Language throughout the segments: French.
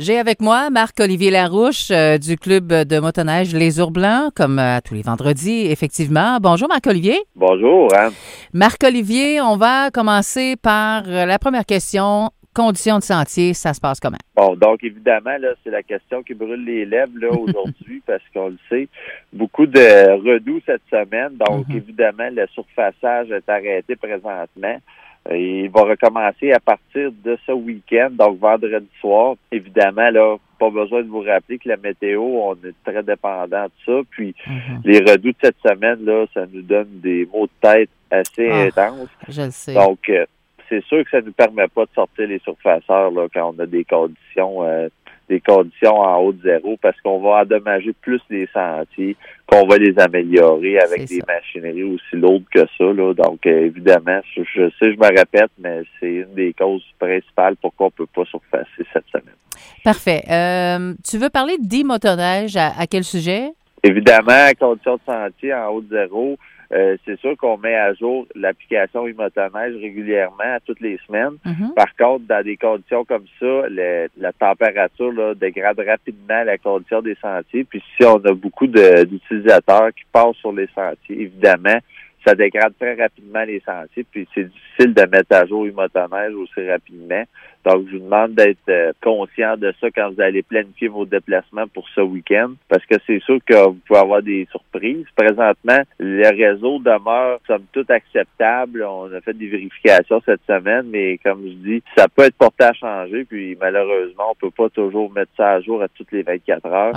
J'ai avec moi Marc-Olivier Larouche du club de motoneige Les Ours Blancs, comme tous les vendredis, effectivement. Bonjour Marc-Olivier. Bonjour, Anne. Marc-Olivier, on va commencer par la première question. Conditions de sentier, ça se passe comment? Bon, donc évidemment, là, c'est la question qui brûle les lèvres là aujourd'hui parce qu'on le sait, beaucoup de redoux cette semaine. Donc, évidemment, le surfaçage est arrêté présentement. Il va recommencer à partir de ce week-end, donc vendredi soir. Évidemment, là, pas besoin de vous rappeler que la météo, on est très dépendant de ça. Puis, les redoux de cette semaine, là, ça nous donne des maux de tête assez intenses. Je le sais. Donc, c'est sûr que ça ne nous permet pas de sortir les surfaceurs là, quand on a des conditions en haut de zéro parce qu'on va endommager plus les sentiers, qu'on va les améliorer avec des machineries aussi lourdes que ça. Là. Donc, évidemment, je sais, je me répète, mais c'est une des causes principales pourquoi on ne peut pas surfacer cette semaine. Parfait. Tu veux parler d'e-motoneige à quel sujet? Évidemment, conditions de sentier en haut de zéro, c'est sûr qu'on met à jour l'application e-motoneige régulièrement, toutes les semaines. Par contre, dans des conditions comme ça, la température là, dégrade rapidement la condition des sentiers. Puis si on a beaucoup d'utilisateurs qui passent sur les sentiers, évidemment, ça dégrade très rapidement les sentiers. Puis c'est difficile de mettre à jour e-motoneige aussi rapidement. Donc, je vous demande d'être conscient de ça quand vous allez planifier vos déplacements pour ce week-end, parce que c'est sûr que vous pouvez avoir des surprises. Présentement, le réseau demeure somme toute acceptable. On a fait des vérifications cette semaine, mais comme je dis, ça peut être porté à changer, puis malheureusement, on peut pas toujours mettre ça à jour à toutes les 24 heures.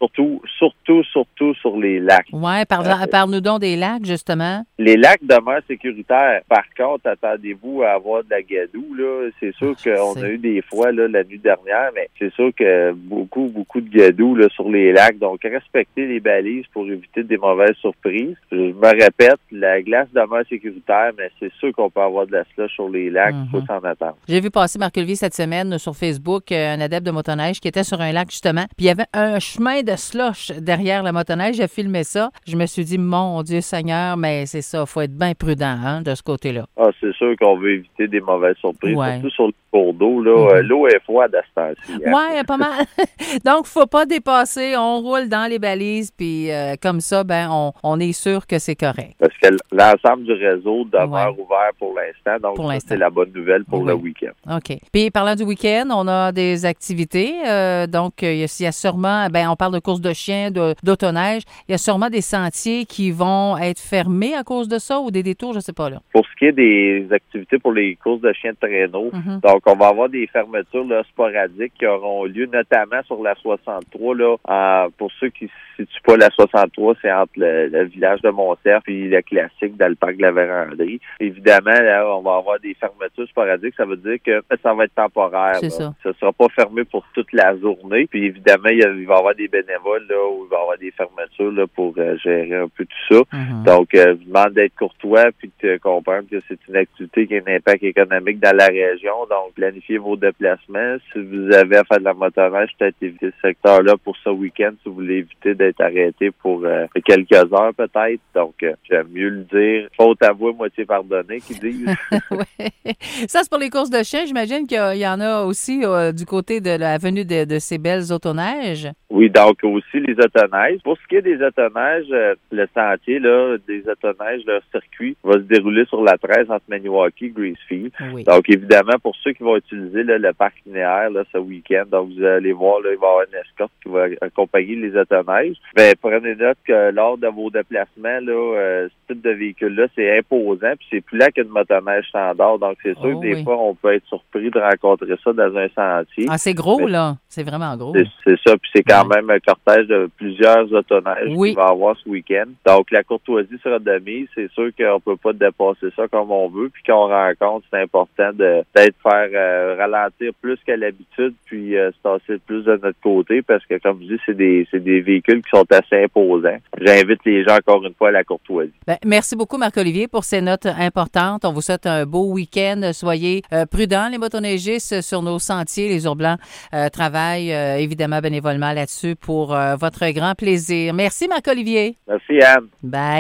Surtout sur les lacs. Oui, parle-nous donc des lacs, justement. Les lacs demeurent sécuritaires. Par contre, attendez-vous à avoir de la gadoue, là. C'est sûr qu'on a eu des fois là, la nuit dernière, mais c'est sûr que beaucoup de gadou là, sur les lacs. Donc, respectez les balises pour éviter des mauvaises surprises. Je me répète, la glace demeure sécuritaire, mais c'est sûr qu'on peut avoir de la slush sur les lacs. Il faut s'en attendre. J'ai vu passer Marc-Olivier cette semaine sur Facebook, un adepte de motoneige qui était sur un lac, justement. Puis il y avait un chemin de slush derrière la motoneige. J'ai filmé ça. Je me suis dit, mon Dieu Seigneur, mais c'est ça, il faut être bien prudent de ce côté-là. Ah, c'est sûr qu'on veut éviter des mauvaises surprises, surtout sur le cours d'eau. Là, l'eau est froide à ce temps-ci. Oui, pas mal. Donc, faut pas dépasser. On roule dans les balises, puis comme ça, on est sûr que c'est correct. Parce que l'ensemble du réseau demeure ouvert pour l'instant. Donc, c'est la bonne nouvelle pour le week-end. OK. Puis, parlant du week-end, on a des activités. Donc, il y a sûrement, on parle de courses de chiens, d'autoneige. Il y a sûrement des sentiers qui vont être fermés à cause de ça ou des détours, je sais pas là. Pour ce qui est des activités pour les courses de chiens de traîneau, donc on va avoir des fermetures là, sporadiques qui auront lieu notamment sur la 63. Là, pour ceux qui ne situent pas la 63, c'est entre le village de Montserrat puis le classique dans le parc de la Vérandrie. Évidemment, là, on va avoir des fermetures sporadiques. Ça veut dire que ça va être temporaire. C'est ça. Ça sera pas fermé pour toute la journée. Puis évidemment, il va y avoir des bénévoles là, où il va y avoir des fermetures là, pour gérer un peu tout ça. Donc, je vous demande d'être courtois puis de comprendre que c'est une activité qui a un impact économique dans la région. Donc, planifiez vos déplacements. Si vous avez à faire de la motoneige, peut-être éviter ce secteur-là pour ce week-end si vous voulez éviter d'être arrêté pour quelques heures peut-être. Donc, j'aime mieux le dire. Faute avouée, moitié pardonnée, qu'ils disent. Ça, c'est pour les courses de chiens. J'imagine qu'il y en a aussi du côté de l'avenue de ces belles autoneiges. Oui, donc aussi les autoneiges. Pour ce qui est des autoneiges, le sentier là, des autoneiges, leur circuit va se dérouler sur la 13 entre Maniwaki et Gracefield. Oui. Donc, évidemment, pour ceux qui vont utiliser là, le parc linéaire là, ce week-end, donc vous allez voir, là, il va y avoir une escorte qui va accompagner les autoneiges. Prenez note que lors de vos déplacements, là, ce type de véhicule-là, c'est imposant, puis c'est plus là qu'une motoneige standard. Donc, c'est sûr que des fois, on peut être surpris de rencontrer ça dans un sentier. Ah, c'est gros, là. C'est vraiment gros. C'est ça, puis c'est quand même un cortège de plusieurs autoneiges qu'il va y avoir ce week-end. Donc, la courtoisie sera de mise. C'est sûr qu'on peut pas dépasser ça comme on veut. Puis quand on rencontre, c'est important de peut-être faire ralentir plus qu'à l'habitude, puis se tasser plus de notre côté, parce que, comme je dis, c'est des véhicules qui sont assez imposants. J'invite les gens, encore une fois, à la courtoisie. Merci beaucoup, Marc-Olivier, pour ces notes importantes. On vous souhaite un beau week-end. Soyez prudents, les motoneigistes, sur nos sentiers. Les Ours Blancs travaillent évidemment bénévolement là-dessus pour votre grand plaisir. Merci, Marc-Olivier. Merci, Anne. Bye.